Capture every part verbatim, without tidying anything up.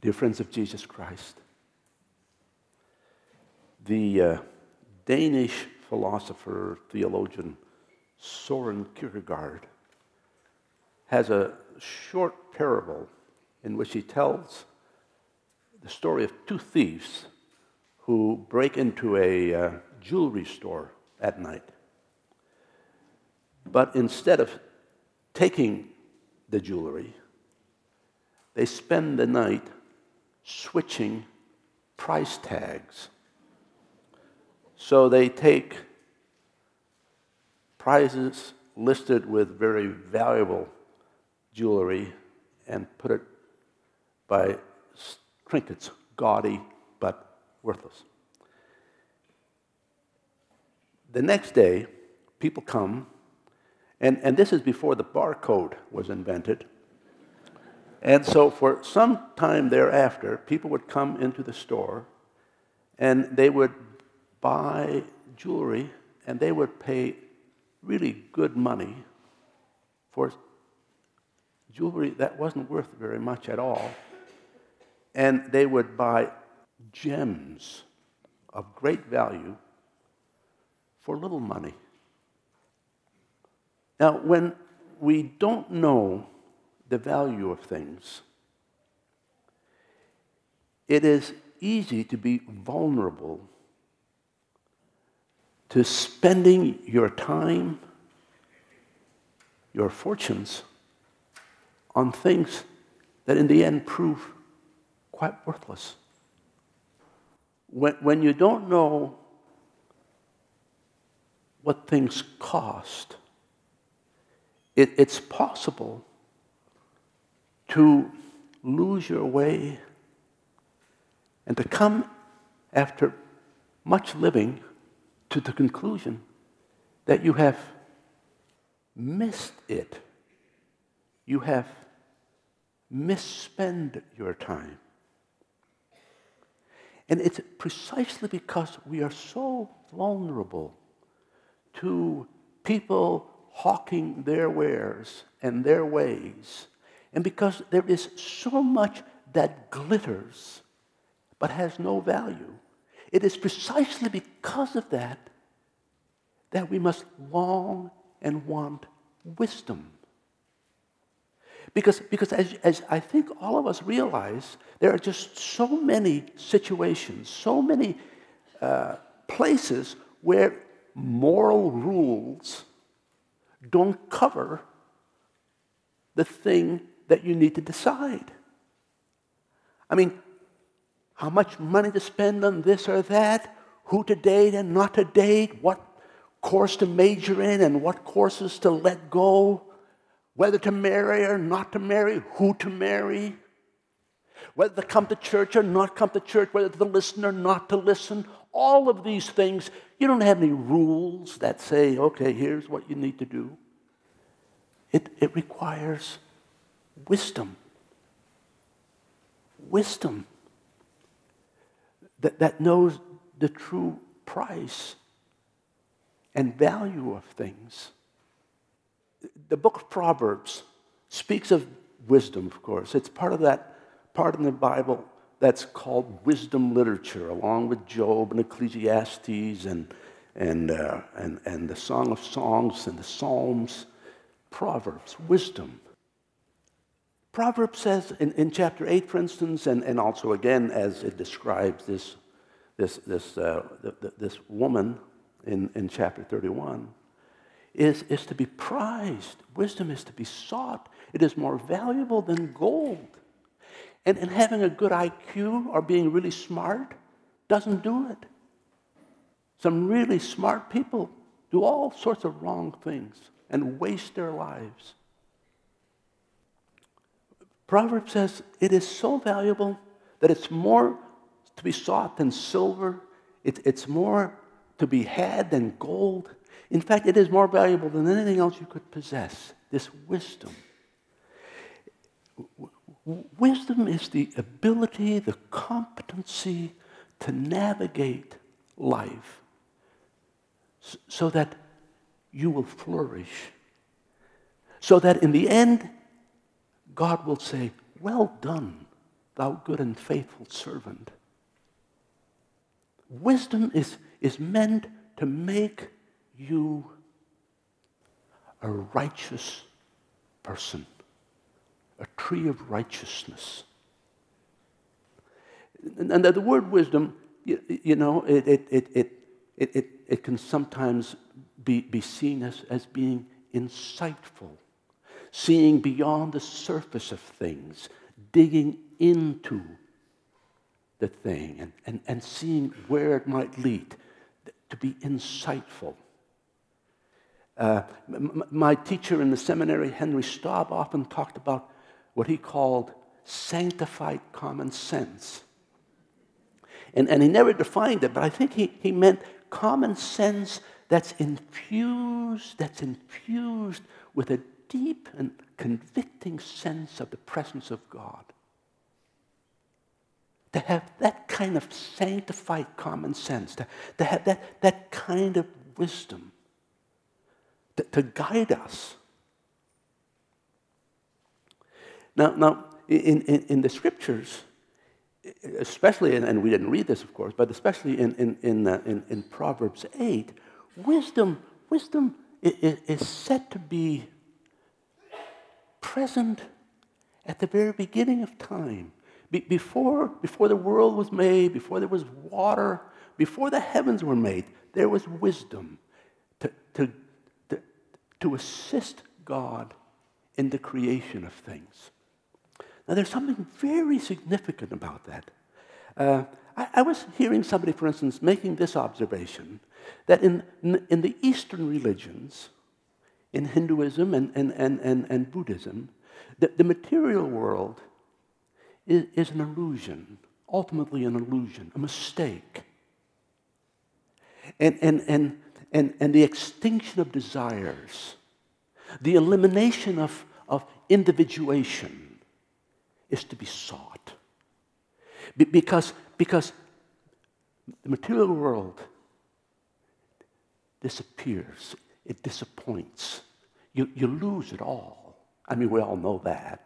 Dear friends of Jesus Christ, the uh, Danish philosopher, theologian Soren Kierkegaard has a short parable in which he tells the story of two thieves who break into a uh, jewelry store at night. But instead of taking the jewelry, they spend the night switching price tags. So they take prizes listed with very valuable jewelry and put it by trinkets, gaudy but worthless. The next day, people come, and, and this is before the barcode was invented. And so for some time thereafter, people would come into the store and they would buy jewelry and they would pay really good money for jewelry that wasn't worth very much at all. And they would buy gems of great value for little money. Now, when we don't know the value of things, it is easy to be vulnerable to spending your time, your fortunes, on things that in the end prove quite worthless. When, when you don't know what things cost, it, it's possible to lose your way and to come after much living to the conclusion that you have missed it. You have misspent your time. And it's precisely because we are so vulnerable to people hawking their wares and their ways, and because there is so much that glitters but has no value, it is precisely because of that that we must long and want wisdom. Because, because as, as I think all of us realize, there are just so many situations, so many uh, places where moral rules don't cover the thing that you need to decide. I mean, how much money to spend on this or that, who to date and not to date, what course to major in and what courses to let go, whether to marry or not to marry, who to marry, whether to come to church or not come to church, whether to listen or not to listen. All of these things, you don't have any rules that say, okay, here's what you need to do. It, it requires wisdom. Wisdom that, that knows the true price and value of things. The book of Proverbs speaks of wisdom, of course. It's part of that part in the Bible that's called wisdom literature, along with Job and Ecclesiastes and, and, uh, and, and the Song of Songs and the Psalms. Proverbs, wisdom. Proverbs says in, in chapter eight, for instance, and, and also again as it describes this, this, this, uh, the, the, this woman in, in chapter thirty-one, is, is to be prized. Wisdom is to be sought. It is more valuable than gold. And, and having a good I Q or being really smart doesn't do it. Some really smart people do all sorts of wrong things and waste their lives. Proverbs says it is so valuable that it's more to be sought than silver. It, it's more to be had than gold. In fact, it is more valuable than anything else you could possess, this wisdom. W- wisdom is the ability, the competency to navigate life so that you will flourish. So that in the end, God will say, well done, thou good and faithful servant. Wisdom is, is meant to make you a righteous person, a tree of righteousness. And the word wisdom, you, you know, it, it, it, it, it, it, it can sometimes be, be seen as, as being insightful, seeing beyond the surface of things, digging into the thing and, and, and seeing where it might lead, to be insightful. Uh, m- my teacher in the seminary, Henry Staub, often talked about what he called sanctified common sense. And, and he never defined it, but I think he, he meant common sense that's infused, that's infused with a deep and convicting sense of the presence of God. To have that kind of sanctified common sense, to, to have that, that kind of wisdom, to, to guide us. Now, now in, in, in the scriptures, especially, and, and we didn't read this, of course, but especially in, in, in, uh, in, in Proverbs eight, wisdom, wisdom is, is said to be present at the very beginning of time. Be, before, before the world was made, before there was water, before the heavens were made, there was wisdom to, to, to, to assist God in the creation of things. Now, there's something very significant about that. Uh, I, I was hearing somebody, for instance, making this observation, that in, in, in the Eastern religions, in Hinduism and, and, and, and, and Buddhism, the, the material world is, is an illusion, ultimately an illusion, a mistake. And, and, and, and, and the extinction of desires, the elimination of, of individuation, is to be sought. Be- because, because the material world disappears. It disappoints. You, you lose it all. I mean, we all know that.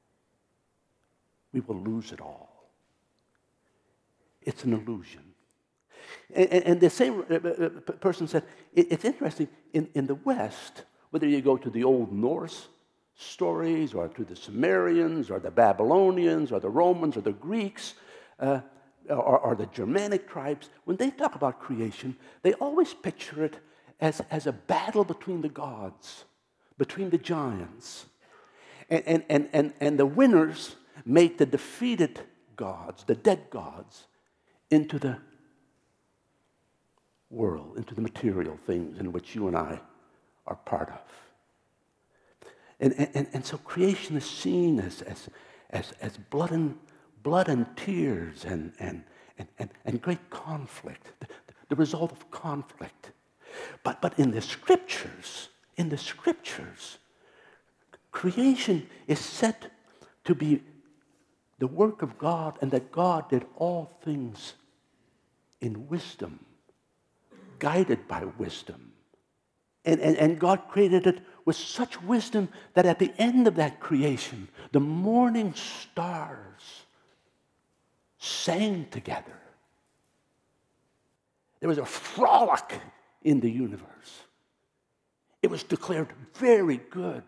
We will lose it all. It's an illusion. And, and, and the same person said, it, it's interesting, in, in the West, whether you go to the Old Norse stories, or to the Sumerians, or the Babylonians, or the Romans, or the Greeks, uh, or, or the Germanic tribes, when they talk about creation, they always picture it as, as a battle between the gods, between the giants. And, and, and, and, and the winners make the defeated gods, the dead gods, into the world, into the material things in which you and I are part of. And, and, and so creation is seen as, as, as, as blood, and, blood and tears and, and, and, and, and great conflict, the, the result of conflict. But, but in the scriptures, in the scriptures, creation is said to be the work of God, and that God did all things in wisdom, guided by wisdom. And, and, and God created it with such wisdom that at the end of that creation, the morning stars sang together. There was a frolic in the universe. It was declared very good.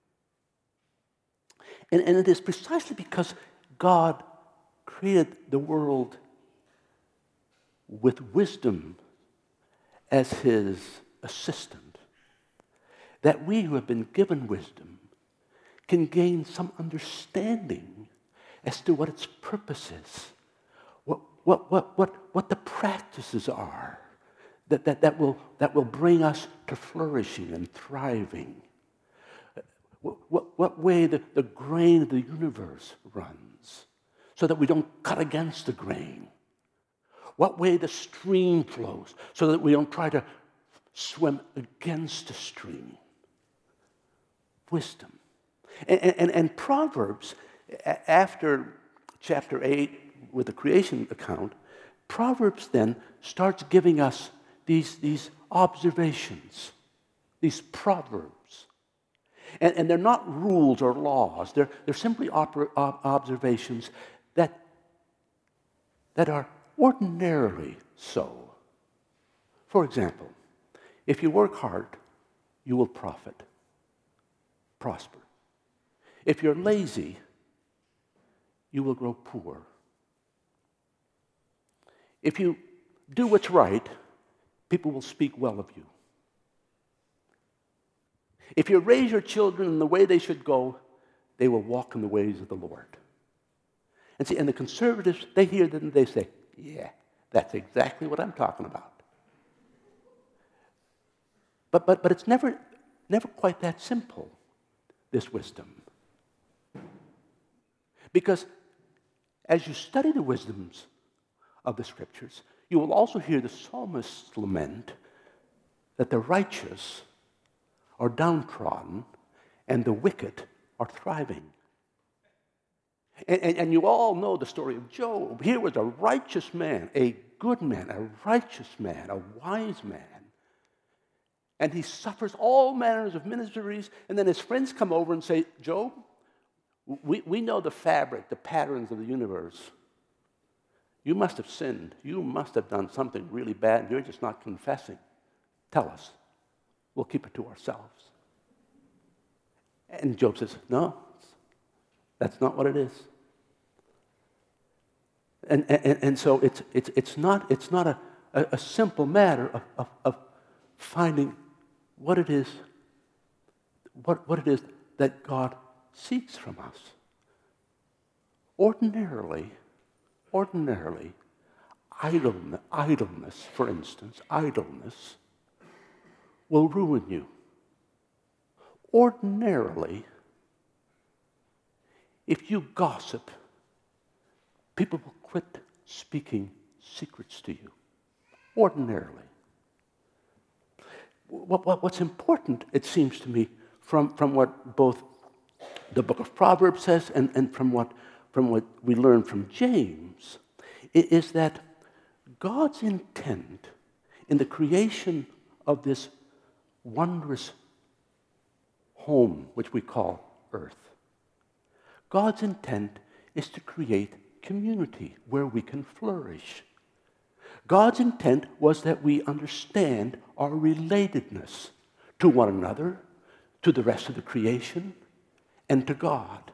And, and it is precisely because God created the world with wisdom as his assistant that we who have been given wisdom can gain some understanding as to what its purpose is, what, what, what, what, what the practices are that, that, that, will, that will bring us to flourishing and thriving, what, what, what way the, the grain of the universe runs so that we don't cut against the grain, what way the stream flows so that we don't try to swim against the stream. Wisdom. And, and, and Proverbs, after chapter eight with the creation account, Proverbs then starts giving us these, these observations, these proverbs. And, and they're not rules or laws. They're, they're simply oper, ob, observations that, that are ordinarily so. For example, if you work hard, you will profit, prosper. If you're lazy, you will grow poor. If you do what's right, people will speak well of you. If you raise your children in the way they should go, they will walk in the ways of the Lord. And see, and the conservatives, they hear that and they say, yeah, that's exactly what I'm talking about. But, but, but it's never, never quite that simple, this wisdom. Because as you study the wisdoms of the Scriptures, you will also hear the psalmist lament that the righteous are downtrodden and the wicked are thriving. And, and, and you all know the story of Job. Here was a righteous man, a good man, a righteous man, a wise man. And he suffers all manners of miseries, and then his friends come over and say, Job, we, we know the fabric, the patterns of the universe. You must have sinned. You must have done something really bad, and you're just not confessing. Tell us. We'll keep it to ourselves. And Job says, no, that's not what it is. And, and, and so it's, it's, it's not, it's not a, a, a simple matter of, of, of finding what it is, what, what it is that God seeks from us. Ordinarily, ordinarily, idleness, idleness, for instance, idleness will ruin you. Ordinarily, if you gossip, people will quit speaking secrets to you. Ordinarily. What, what, what's important, it seems to me, from, from what both the book of Proverbs says and, and from, what, from what we learn from James, is that God's intent in the creation of this wondrous home, which we call earth, God's intent is to create community where we can flourish. God's intent was that we understand our relatedness to one another, to the rest of the creation, and to God.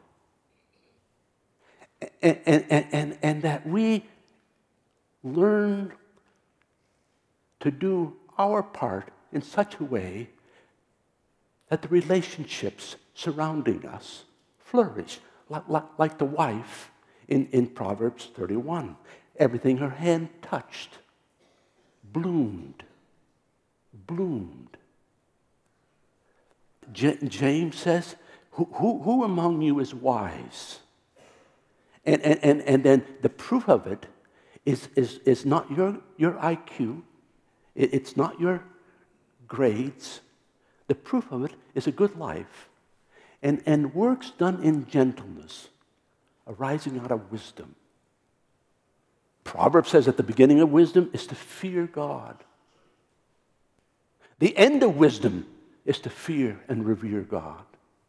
And, and, and, and that we learn to do our part in such a way that the relationships surrounding us flourish, like, like, like the wife in, in Proverbs thirty-one. Everything her hand touched bloomed, bloomed. J- James says, who, who, who among you is wise? And, and, and, and then the proof of it is, is, is not your, your I Q. It, it's not your grades. The proof of it is a good life. And, and works done in gentleness, arising out of wisdom. Proverbs says that the beginning of wisdom is to fear God. The end of wisdom is to fear and revere God.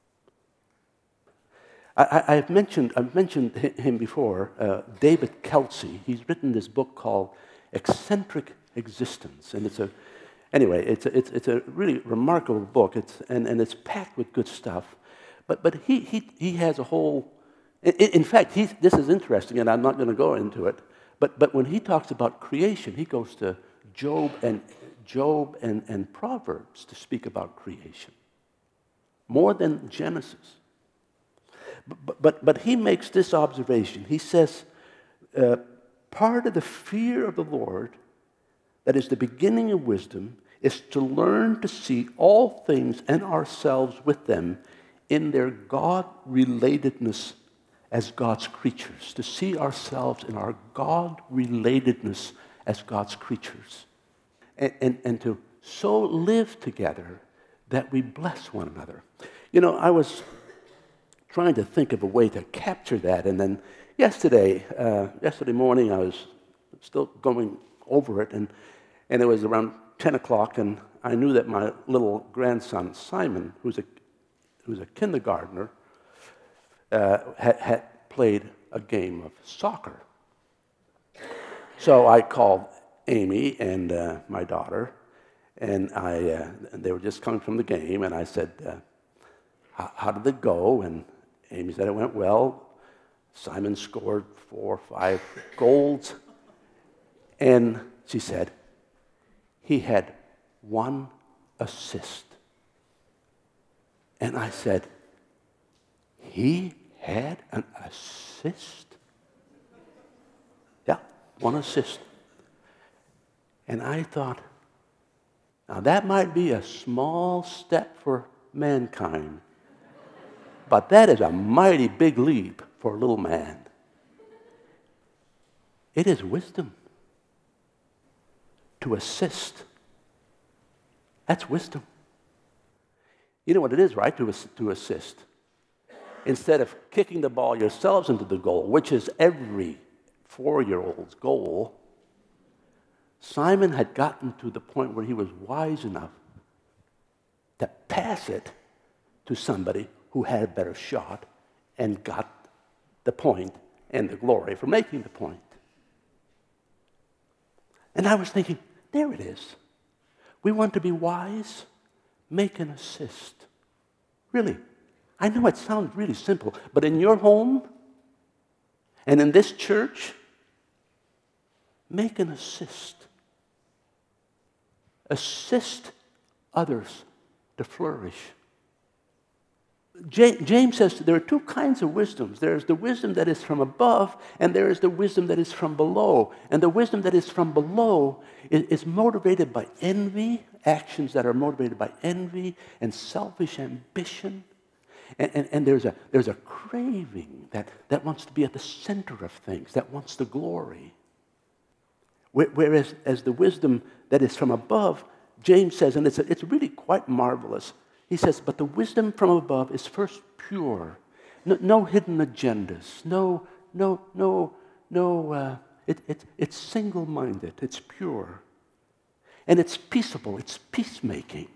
I, I, I've mentioned I've mentioned him before, uh, David Kelsey. He's written this book called Eccentric Existence, and it's a anyway it's a, it's it's a really remarkable book. It's and, and it's packed with good stuff. But but he he he has a whole. In, in fact, he's, this is interesting, and I'm not going to go into it. But but when he talks about creation, he goes to Job and Job and, and Proverbs to speak about creation, more than Genesis. But but, but he makes this observation. He says, uh, part of the fear of the Lord, that is the beginning of wisdom, is to learn to see all things and ourselves with them in their God-relatedness as God's creatures, to see ourselves in our God-relatedness as God's creatures, and, and, and to so live together that we bless one another. You know, I was trying to think of a way to capture that, and then yesterday, uh, yesterday morning, I was still going over it, and, and it was around ten o'clock, and I knew that my little grandson, Simon, who's a, who's a kindergartner, Uh, had, had played a game of soccer. So I called Amy and uh, my daughter, and I uh, they were just coming from the game, and I said, uh, how, how did it go? And Amy said it went well. Simon scored four or five goals. And she said, he had one assist. And I said, he had an assist? Yeah, one assist. And I thought, now that might be a small step for mankind, but that is a mighty big leap for a little man. It is wisdom to assist. That's wisdom. You know what it is, right, to, to assist? Instead of kicking the ball yourselves into the goal, which is every four-year-old's goal, Simon had gotten to the point where he was wise enough to pass it to somebody who had a better shot and got the point and the glory for making the point. And I was thinking, there it is. We want to be wise, make an assist. Really, I know it sounds really simple, but in your home and in this church, make an assist. Assist others to flourish. James says there are two kinds of wisdoms. There is the wisdom that is from above, and there is the wisdom that is from below. And the wisdom that is from below is, is motivated by envy, actions that are motivated by envy and selfish ambition. And, and, and there's a there's a craving that, that wants to be at the center of things, that wants the glory. Whereas as the wisdom that is from above, James says, and it's, a, it's really quite marvelous, he says, but the wisdom from above is first pure. No, no hidden agendas. No, no, no, no, uh, it, it, it's single-minded. It's pure. And it's peaceable. It's peacemaking.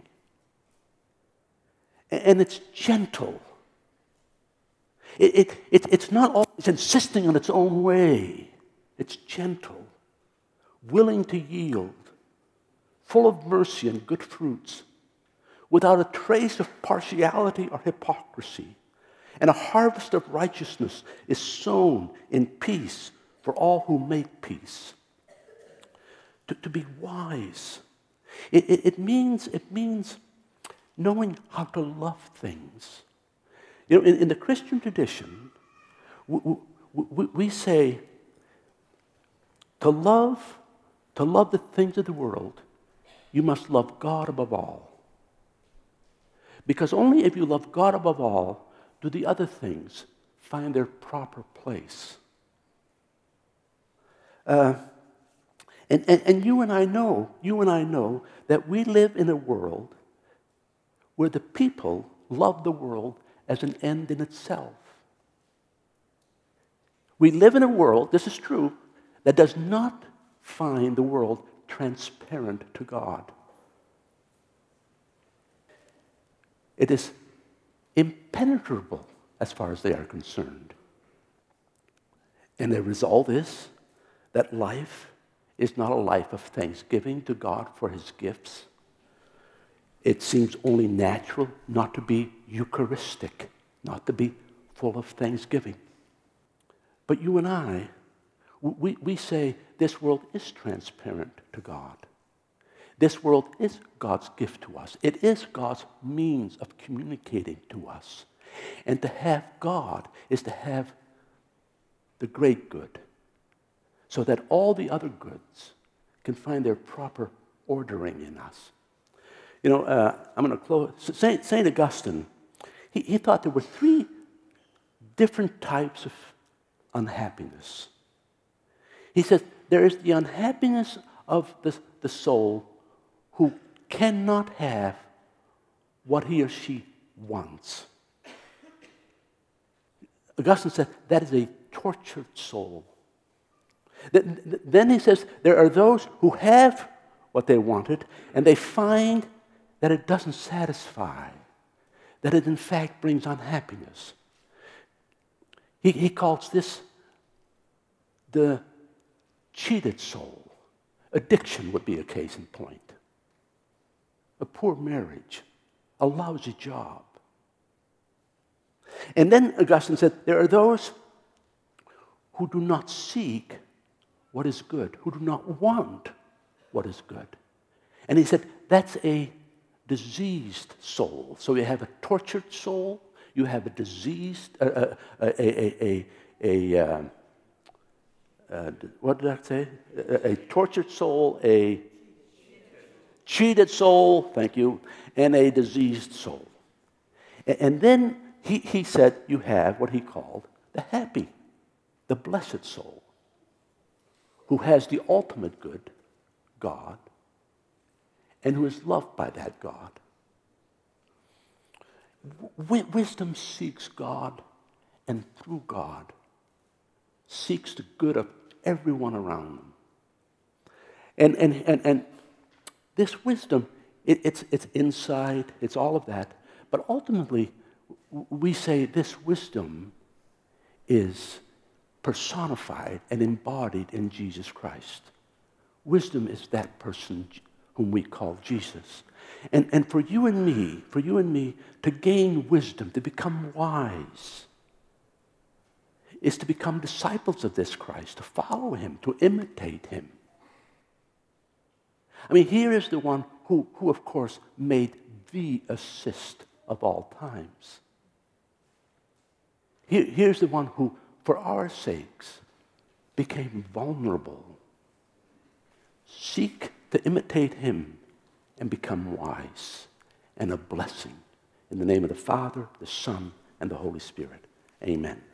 And, and it's gentle. It, it, it, it's not always insisting on its own way. It's gentle, willing to yield, full of mercy and good fruits, without a trace of partiality or hypocrisy. And a harvest of righteousness is sown in peace for all who make peace. To, to be wise, it, it, it means it means knowing how to love things. You know, in, in the Christian tradition, we, we, we say to love, to love the things of the world, you must love God above all. Because only if you love God above all do the other things find their proper place. Uh, and, and, and you and I know, you and I know that we live in a world where the people love the world as an end in itself. We live in a world, this is true, that does not find the world transparent to God. It is impenetrable as far as they are concerned. And the result is that life is not a life of thanksgiving to God for his gifts. It seems only natural not to be Eucharistic, not to be full of thanksgiving. But you and I, we, we say this world is transparent to God. This world is God's gift to us. It is God's means of communicating to us. And to have God is to have the great good, so that all the other goods can find their proper ordering in us. You know, uh, I'm going to close. Saint, Saint Augustine, he, he thought there were three different types of unhappiness. He says there is the unhappiness of the, the soul who cannot have what he or she wants. Augustine said that is a tortured soul. Then he says there are those who have what they wanted, and they find that it doesn't satisfy, that it in fact brings unhappiness. He, he calls this the cheated soul. Addiction would be a case in point. A poor marriage, a lousy job. And then Augustine said, there are those who do not seek what is good, who do not want what is good. And he said, that's a diseased soul. So you have a tortured soul, you have a diseased, uh, uh, a, a, a, a, a uh, uh, what did I say? A, a tortured soul, a cheated soul, thank you, and a diseased soul. And, and then he, he said you have what he called the happy, the blessed soul, who has the ultimate good, God, and who is loved by that God. W- wisdom seeks God, and through God seeks the good of everyone around them. And, and, and, and this wisdom, it, it's, it's inside, it's all of that, but ultimately we say this wisdom is personified and embodied in Jesus Christ. Wisdom is that person whom we call Jesus. And, and for you and me, for you and me to gain wisdom, to become wise, is to become disciples of this Christ, to follow him, to imitate him. I mean, here is the one who, who of course, made the assist of all times. Here, here's the one who, for our sakes, became vulnerable. Seek to imitate him and become wise and a blessing. In the name of the Father, the Son, and the Holy Spirit. Amen.